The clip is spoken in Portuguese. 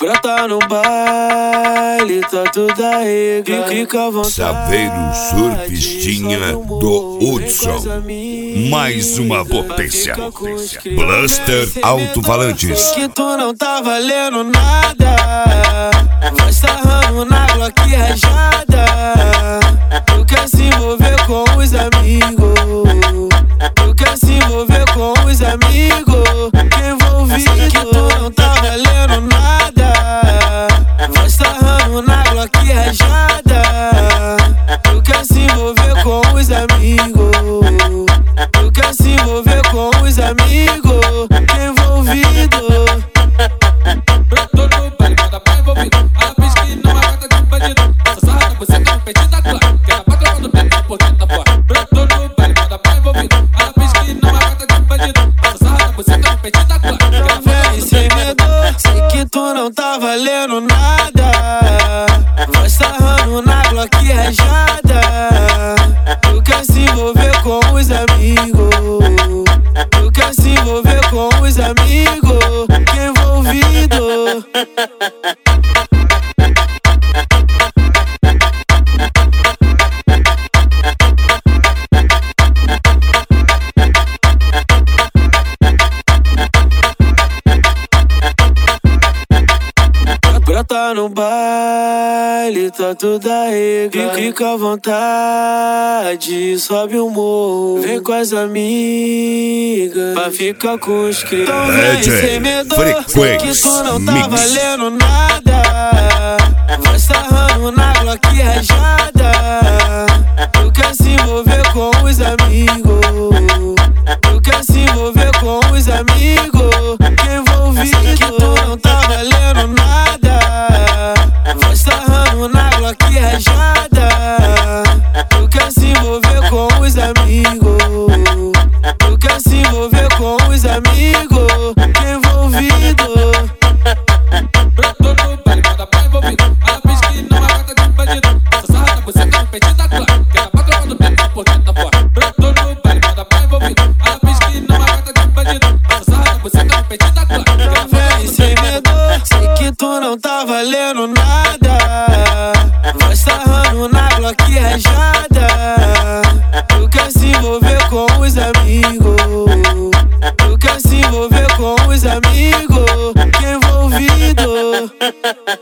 Brota no baile, tá tudo aí, fica à vontade. Saveiro Surfistinha do Hudson. Mais uma potência. Blaster Alto-Falantes. Que tu não tá valendo nada, vai sarrando na Glock rajada. Tu quer se envolver com os amigos, tu quer se envolver com os amigos. Envolvido, que tu não tá valendo nada, vai sarrando na Glock rajada. Tu quer se envolver com os amigos, tu quer se envolver com os amigos. Envolvido. Brotou no baile, manda pra envolvido. Ela finge que não é gata de bandido. Essa sarrada você tá no peito da clã, que ela patroa do pé, tá por dentro da fora. Brotou no baile, manda pra envolvido. Ela finge que não é gata de bandido. Essa sarrada você tá no peito da clã, que ela Vem sem medo, sei que tu não tá valendo nada, vai sarrando na Glock rajada. Tu quer se envolver com os amigos, tu quer se envolver com os amigos. Envolvido. Brota no baile, tá tudo aí, fica à vontade, sobe o morro, vem com as amigas, pra ficar com os cria. Então vem sem medo, sei que tu não tá valendo nada, vai sarrando na Glock rajada. Tu quer se envolver com os amigos, tu quer se envolver com os amigos. Envolvido, que tu não tá valendo nada, vai sarrando na Glock rajada. Tu quer se envolver com os amigos, tu quer se envolver com os amigos. Envolvido. brotou no baile, manda pra envolvido. Ela finge que não é gata de bandido. Essa sarrada você tá no peito da clã, que ela patroa do pé, tá por dentro da fora. Brotou no baile, manda pra envolvido. Ela finge que não é gata de bandido. Essa sarrada você tá no peito da clã, que ela Vem sem medo, sei que tu não tá valendo nada, vai sarrando na Glock rajada. Tu quer se envolver com os amigos, tu quer se envolver com os amigos. Envolvido.